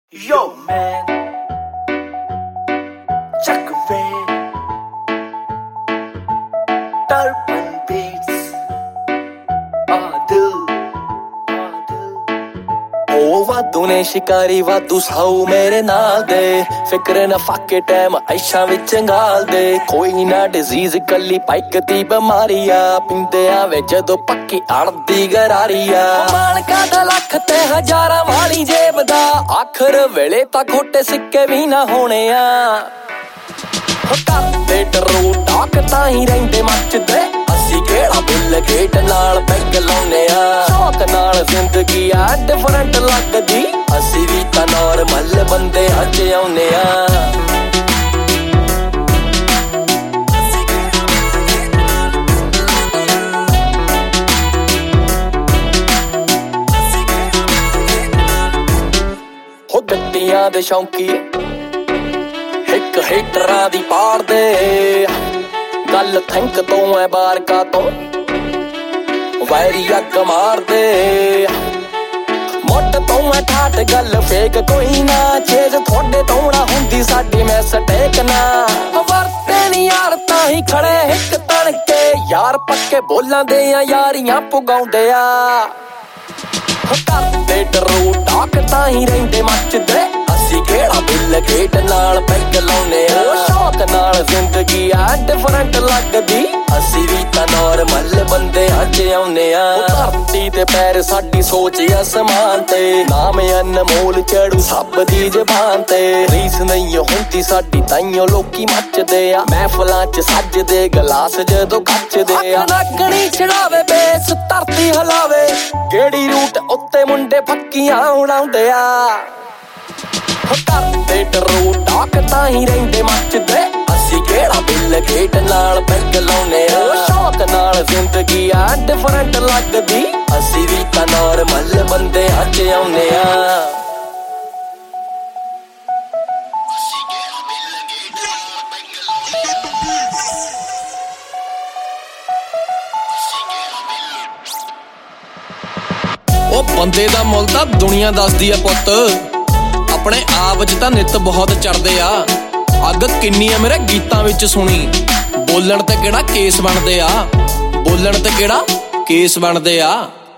Yo, man, Chuck Ray, Turban Beats, Adil. ਉਹ ਵਾਧੂ ਨੇ ਸ਼ਿਕਾਰੀ ਵਾਧੂ ਸਾਊ ਮੇਰੇ ਨਾਲ ਦੇ ਫਿਕਰ ਨਾ ਫਾਕੇ ਟਾਈਮ ਐਸ਼ਾਂ ਵਿੱਚ ਗਾਲ ਦੇ ਕੋਈ ਨਾ ਡਿਜ਼ੀਜ਼ ਕੱਲੀ ਪਾਈਕ ਦੀ ਬਿਮਾਰੀ ਆ ਪਿੰਦੇ ਆਵੇ ਜਦੋਂ ਪੱਕੀ ਅੜਦੀ ਗਰਾਰੀ ਆ ਮਾਲਕਾਂ ਦਾ ਲੱਖ ਤੇ ਹਜ਼ਾਰਾਂ ਵਾਲੀ ਜੇਬ ਦਾ ਆਖਰ ਵੇਲੇ ਤਾਂ ਖੋਟੇ ਸਿੱਕੇ ਵੀ ਨਾ ਹੋਣੇ ਆ ਕਰਦੇ ਡਰੂ ਟਾਕ ਤਾਂ ਹੀ ਰਹਿੰਦੇ ਮੱਚਦੇ ਅਸੀਂ ਕਿਹੜਾ ਬਿੱਲ ਗੇਟ ਨਾਲ ਪੈਗ ਲਾਉਨੇ ਆ ਸ਼ੌਕ ਨਾਲ ਜ਼ਿੰਦਗੀ ਆ ਡਿਫਰੈਂਟ ਲੱਗਦੀ ਅਸੀਂ ਵੀ ਤਾਂ ਨਾਰਮਲ ਬੰਦੇ ਅੱਜ ਆਉਨੇ ਆ ਹੋ ਗੱਡੀਆਂ ਦੇ ਸ਼ੌਂਕੀ ਇੱਕ ਹੀਟਰਾਂ ਦੀ ਪਾੜ ਦੇ ਗੱਲ ਥੈਂਕ ਤੋਂ ਐ ਬਾਰਕਾ ਤੋਂ ਵੈਰੀ ਅੱਗ ਮਾਰਦੇ ਮੋਟ ਤੋਂ ਐ ਠਾਟ ਗੱਲ ਫੇਕ ਕੋਈ ਨਾ ਚੇਜ ਤੁਹਾਡੇ ਤੋਂ ਨਾ ਹੁੰਦੀ ਸਾਡੀ ਮੈਂ ਸਟੇਕ ਨਾ ਵਰਤੇ ਨੀ ਯਾਰ ਤਾਂ ਹੀ ਖੜੇ ਇੱਕ ਤਣ ਕੇ ਯਾਰ ਪੱਕੇ ਬੋਲਾਂ ਦੇ ਆ ਯਾਰੀਆਂ ਪੁਗਾਉਂਦੇ ਆ ਕਰਦੇ ਡਰੂ ਟਾਕ ਤਾਂ ਹੀ ਰਹਿੰਦੇ ਮੱਚਦੇ ਅਸੀਂ ਕਿਹੜਾ ਬਿੱਲ ਗੇਟ ਨਾਲ ਪੈਗ ਲਾਉਨੇ ਆ ਸ਼ੌਕ ਨਾਲ ਜ਼ਿੰਦਗੀ ਆ ਡਿਫਰੈਂਟ ਲੱਗਦੀ ਅਸੀਂ ਵੀ ਤਾਂ ਨਾਰਮਲ ਬੰਦੇ ਅੱਜ ਆਉਨੇ ਆ ਧਰਤੀ ਤੇ ਪੈਰ ਸਾਡੀ ਸੋਚ ਅਸਮਾਨ ਤੇ ਨਾਮ ਅਨਮੋਲ ਚੜੂ ਸਭ ਦੀ ਜ਼ਬਾਨ ਤੇ ਰੀਸ ਨਹੀਂ ਹੁੰਦੀ ਸਾਡੀ ਤਾਈਓ ਲੋਕੀ ਮੱਚਦੇ ਆ ਮਹਿਫਲਾਂ ਚ ਸੱਜਦੇ ਗਲਾਸ ਜਦੋਂ ਕੱਚਦੇ ਆ ਲੱਗਣੀ ਚੜਾਵੇ ਬੇਸ ਧਰਤੀ ਹਲਾਵੇ ਕਿਹੜੀ ਰੂਟ ਉੱਤੇ ਮੁੰਡੇ ਫੱਕੀਆਂ ਉਡਾਉਂਦੇ ਆ ਕਰਦੇ ਡਰੂ ਟਾਕ ਤਾਂ ਹੀ ਰਹਿੰਦੇ ਮੱਚਦੇ ਅਸੀਂ ਕਿਹੜਾ ਬਿੱਲ ਗੇਟ ਨਾਲ ਪੈਗ ਲਾਉਨੇ ਆ ਸ਼ੌਕ ਨਾਲ ਜ਼ਿੰਦਗੀ ਆ ਡਿਫਰੈਂਟ ਲੱਗਦੀ ਅਸੀਂ ਵੀ ਤਾਂ ਨਾਰਮਲ ਬੰਦੇ ਅੱਜ ਆਉਨੇ ਆ ਉਹ ਬੰਦੇ ਦਾ ਮੁੱਲ ਤਾਂ ਦੁਨੀਆ ਦੱਸਦੀ ਆ ਪੁੱਤ ਆਪਣੇ ਆਪ ਚ ਤਾਂ ਨਿੱਤ ਬਹੁਤ ਚੜਦੇ ਆ ਅੱਗ ਕਿੰਨੀ ਆ ਮੇਰੇ ਗੀਤਾਂ ਵਿੱਚ ਸੁਣੀ ਬੋਲਣ ਤੇ ਕਿਹੜਾ ਕੇਸ ਬਣਦੇ ਆ ਬੋਲਣ ਤੇ ਕਿਹੜਾ ਕੇਸ ਬਣਦੇ ਆ